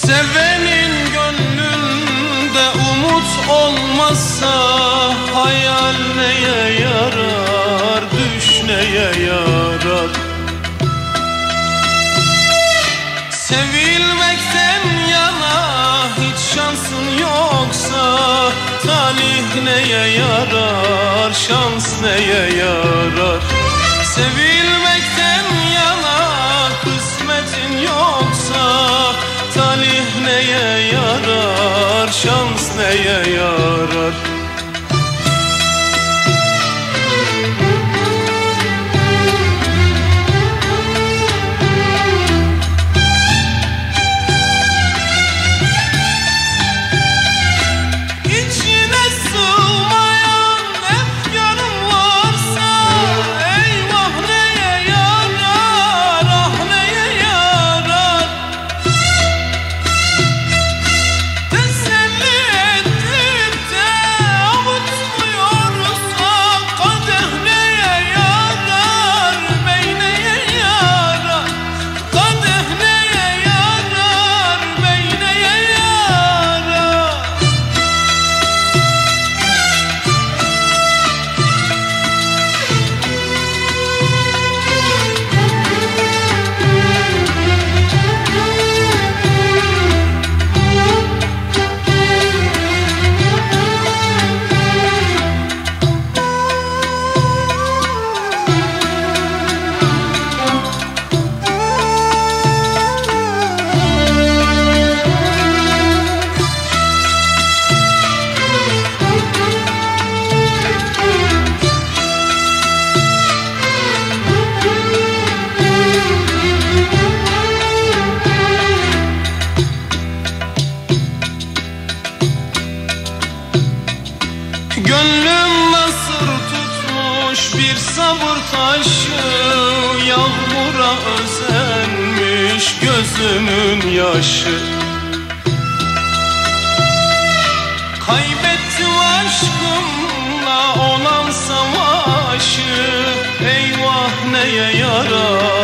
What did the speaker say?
Sevenin gönlünde umut olmazsa hayal neye yarar, düş neye yarar? Sevilmekten yana hiç şansın yoksa talih neye yarar, şans neye yarar? Sevilmekten yana kısmetin yoksa talih neye yarar, şans neye yarar? Gönlüm nasır tutmuş bir sabır taşı, yağmura özenmiş gözümün yaşı. Kaybettim aşkımla olan savaşı, eyvah neye yarar?